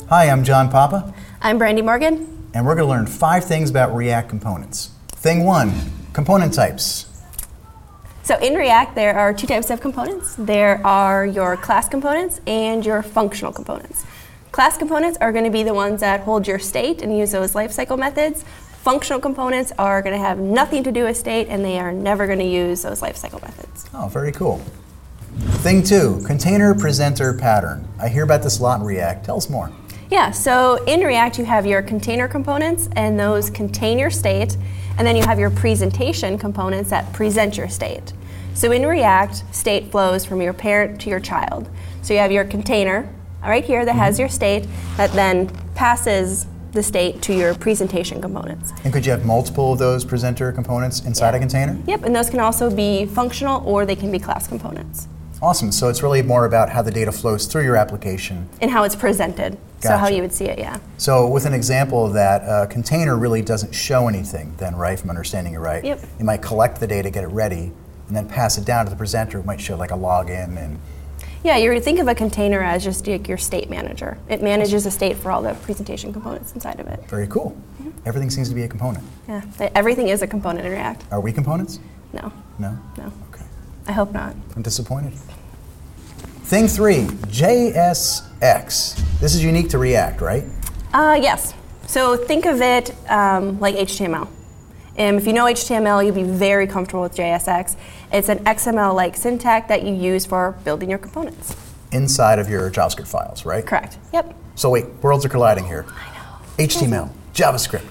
Hi, I'm John Papa. I'm Brandy Morgan. And we're going to learn 5 things about React components. Thing 1, component types. So in React, there are 2 types of components. There are your class components and your functional components. Class components are going to be the ones that hold your state and use those lifecycle methods. Functional components are going to have nothing to do with state, and they are never going to use those lifecycle methods. Oh, very cool. Thing 2, container presenter pattern. I hear about this a lot in React. Tell us more. Yeah, so in React, you have your container components, and those contain your state, and then you have your presentation components that present your state. So in React, state flows from your parent to your child. So you have your container right here that has your state that then passes the state to your presentation components. And could you have multiple of those presenter components inside a container? Yep, and those can also be functional or they can be class components. Awesome, so it's really more about how the data flows through your application. And how it's presented, so how you would see it, yeah. So with an example of that, a container really doesn't show anything then, right, if I'm understanding you right? Yep. You might collect the data, get it ready, and then pass it down to the presenter who might show like a login and... Yeah, you would think of a container as just like your state manager. It manages the state for all the presentation components inside of it. Very cool. Everything seems to be a component. Yeah, everything is a component in React. Are we components? No. No? No. Okay. I hope not. I'm disappointed. Thing 3, JSX. This is unique to React, right? Yes. So think of it like HTML. If you know HTML, you'll be very comfortable with JSX. It's an XML-like syntax that you use for building your components. Inside of your JavaScript files, right? Correct. Yep. So wait, worlds are colliding here. I know. HTML, JavaScript.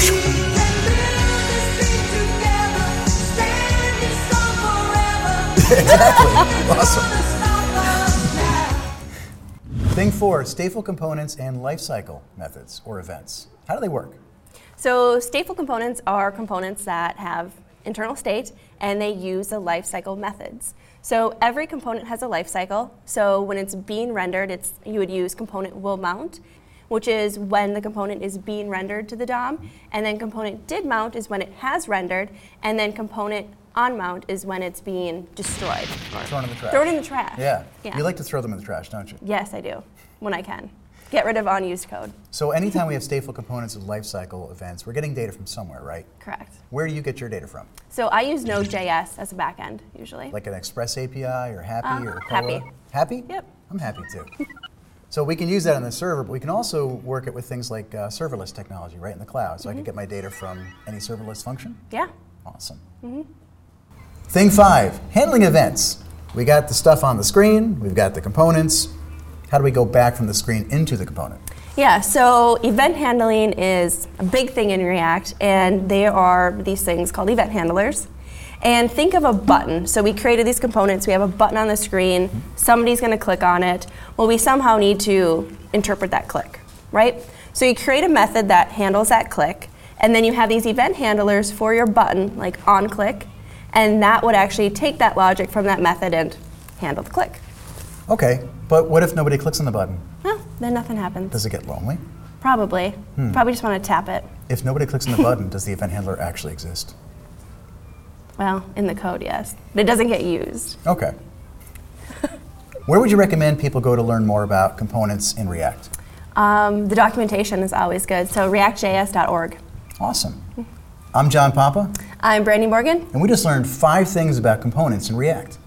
Exactly. Awesome. Thing 4, stateful components and lifecycle methods or events. How do they work? So stateful components are components that have internal state and they use the lifecycle methods. So every component has a lifecycle. So when it's being rendered, you would use component will mount, which is when the component is being rendered to the DOM, and then component did mount is when it has rendered, and then component on mount is when it's being destroyed. Thrown in the trash. Thrown in the trash. Yeah. You like to throw them in the trash, don't you? Yes, I do, when I can. Get rid of unused code. So anytime we have stateful components of lifecycle events, we're getting data from somewhere, right? Correct. Where do you get your data from? So I use Node.js as a backend, usually. Like an Express API or Happy or Cola? Happy. Happy? Yep. I'm happy too. So we can use that on the server, but we can also work it with things like serverless technology, right, in the cloud. So I can get my data from any serverless function? Yeah. Awesome. Thing 5, handling events. We got the stuff on the screen, we've got the components. How do we go back from the screen into the component? Yeah, so event handling is a big thing in React, and there are these things called event handlers. And think of a button. So we created these components, we have a button on the screen, somebody's gonna click on it. Well, we somehow need to interpret that click, right? So you create a method that handles that click, and then you have these event handlers for your button, like onClick, and that would actually take that logic from that method and handle the click. Okay, but what if nobody clicks on the button? Well, then nothing happens. Does it get lonely? Probably. Probably just want to tap it. If nobody clicks on the button, does the event handler actually exist? Well, in the code, yes. But it doesn't get used. Okay. Where would you recommend people go to learn more about components in React? The documentation is always good, so reactjs.org. Awesome. I'm John Papa. I'm Brandy Morgan. And we just learned 5 things about components in React.